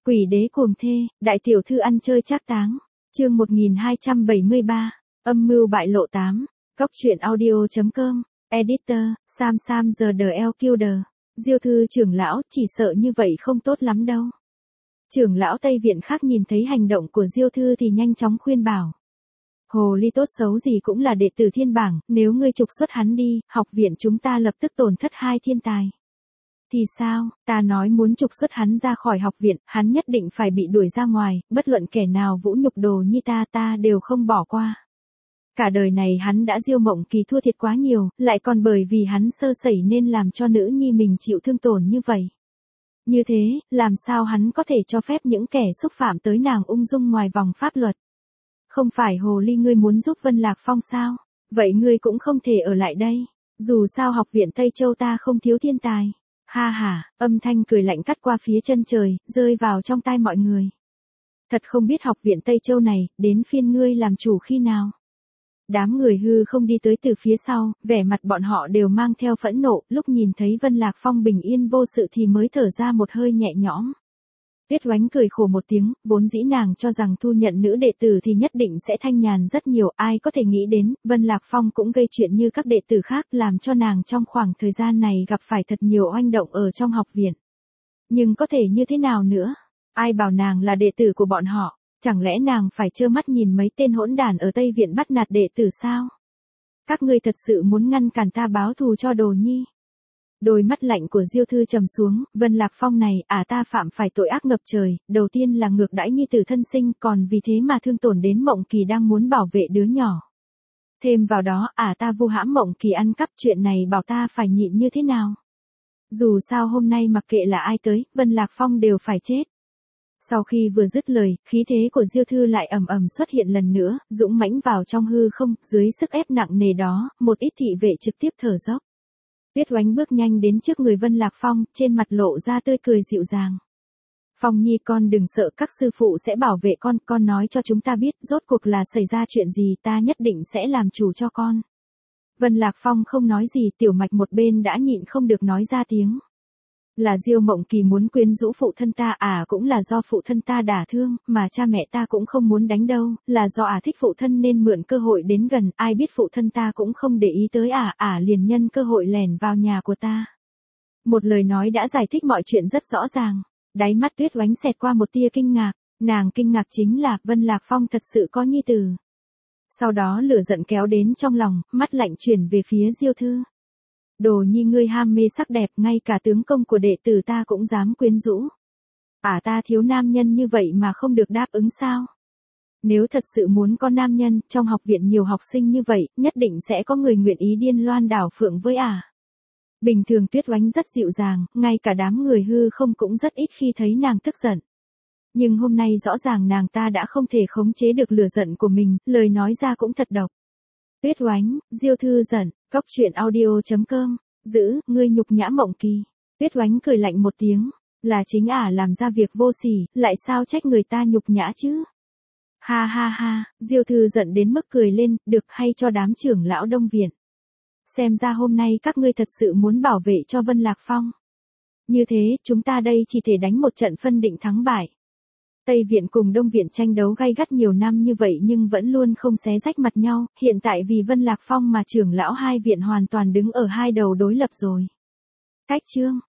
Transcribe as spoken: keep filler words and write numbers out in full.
Quỷ đế cuồng thê, đại tiểu thư ăn chơi trác táng. Chương một nghìn hai trăm bảy mươi ba, âm mưu bại lộ tám. Góc truyện audio chấm com. Editor, Sam Sam the el Killer. Diêu thư trưởng lão, chỉ sợ như vậy không tốt lắm đâu. Trưởng lão Tây Viện khác nhìn thấy hành động của Diêu thư thì nhanh chóng khuyên bảo. Hồ ly tốt xấu gì cũng là đệ tử thiên bảng, nếu ngươi trục xuất hắn đi, học viện chúng ta lập tức tổn thất hai thiên tài. Thì sao, ta nói muốn trục xuất hắn ra khỏi học viện, hắn nhất định phải bị đuổi ra ngoài, bất luận kẻ nào vũ nhục đồ như ta ta đều không bỏ qua. Cả đời này hắn đã Diêu Mộng Kỳ thua thiệt quá nhiều, lại còn bởi vì hắn sơ sẩy nên làm cho nữ nhi mình chịu thương tổn như vậy. Như thế, làm sao hắn có thể cho phép những kẻ xúc phạm tới nàng ung dung ngoài vòng pháp luật? Không phải hồ ly ngươi muốn giúp Vân Lạc Phong sao? Vậy ngươi cũng không thể ở lại đây. Dù sao học viện Tây Châu ta không thiếu thiên tài. Ha ha, âm thanh cười lạnh cắt qua phía chân trời, rơi vào trong tai mọi người. Thật không biết học viện Tây Châu này, đến phiên ngươi làm chủ khi nào? Đám người hư không đi tới từ phía sau, vẻ mặt bọn họ đều mang theo phẫn nộ, lúc nhìn thấy Vân Lạc Phong bình yên vô sự thì mới thở ra một hơi nhẹ nhõm. Tuyết Oánh cười khổ một tiếng, vốn dĩ nàng cho rằng thu nhận nữ đệ tử thì nhất định sẽ thanh nhàn rất nhiều, ai có thể nghĩ đến, Vân Lạc Phong cũng gây chuyện như các đệ tử khác làm cho nàng trong khoảng thời gian này gặp phải thật nhiều oanh động ở trong học viện. Nhưng có thể như thế nào nữa? Ai bảo nàng là đệ tử của bọn họ? Chẳng lẽ nàng phải trơ mắt nhìn mấy tên hỗn đản ở Tây Viện bắt nạt đệ tử sao? Các ngươi thật sự muốn ngăn cản ta báo thù cho Đồ Nhi? Đôi mắt lạnh của Diêu thư trầm xuống, Vân Lạc Phong này, à ta phạm phải tội ác ngập trời, đầu tiên là ngược đãi nhi tử thân sinh, còn vì thế mà thương tổn đến Mộng Kỳ đang muốn bảo vệ đứa nhỏ. Thêm vào đó, à ta vu hãm Mộng Kỳ ăn cắp, chuyện này bảo ta phải nhịn như thế nào? Dù sao hôm nay mặc kệ là ai tới, Vân Lạc Phong đều phải chết. Sau khi vừa dứt lời, khí thế của Diêu thư lại ầm ầm xuất hiện lần nữa, dũng mãnh vào trong hư không, dưới sức ép nặng nề đó, một ít thị vệ trực tiếp thở dốc. Tuyết Oánh bước nhanh đến trước người Vân Lạc Phong, trên mặt lộ ra tươi cười dịu dàng. Phong Nhi con đừng sợ, các sư phụ sẽ bảo vệ con, con nói cho chúng ta biết, rốt cuộc là xảy ra chuyện gì, ta nhất định sẽ làm chủ cho con. Vân Lạc Phong không nói gì, Tiểu Mạch một bên đã nhịn không được nói ra tiếng. Là Diêu Mộng Kỳ muốn quyến rũ phụ thân ta, à cũng là do phụ thân ta đả thương, mà cha mẹ ta cũng không muốn đánh đâu, là do à thích phụ thân nên mượn cơ hội đến gần, ai biết phụ thân ta cũng không để ý tới à, à liền nhân cơ hội lẻn vào nhà của ta. Một lời nói đã giải thích mọi chuyện rất rõ ràng, đáy mắt Tuyết Oánh xẹt qua một tia kinh ngạc, nàng kinh ngạc chính là Vân Lạc Phong thật sự có nhi tử. Sau đó lửa giận kéo đến trong lòng, mắt lạnh chuyển về phía Diêu thư. Đồ Nhi ngươi ham mê sắc đẹp, ngay cả tướng công của đệ tử ta cũng dám quyến rũ. À ta thiếu nam nhân như vậy mà không được đáp ứng sao? Nếu thật sự muốn có nam nhân, trong học viện nhiều học sinh như vậy, nhất định sẽ có người nguyện ý điên loan đảo phượng với à. Bình thường Tuyết Oánh rất dịu dàng, ngay cả đám người hư không cũng rất ít khi thấy nàng tức giận. Nhưng hôm nay rõ ràng nàng ta đã không thể khống chế được lửa giận của mình, lời nói ra cũng thật độc. Tuyết Oánh, Diêu thư giận, góc truyện audio chấm com, giữ, ngươi nhục nhã Mộng Kỳ. Tuyết Oánh cười lạnh một tiếng, là chính ả làm ra việc vô sỉ, lại sao trách người ta nhục nhã chứ? Ha ha ha, Diêu thư giận đến mức cười lên, được hay cho đám trưởng lão Đông Viện. Xem ra hôm nay các ngươi thật sự muốn bảo vệ cho Vân Lạc Phong. Như thế, chúng ta đây chỉ thể đánh một trận phân định thắng bại. Tây Viện cùng Đông Viện tranh đấu gay gắt nhiều năm như vậy nhưng vẫn luôn không xé rách mặt nhau, hiện tại vì Vân Lạc Phong mà trưởng lão hai viện hoàn toàn đứng ở hai đầu đối lập rồi. Cách chương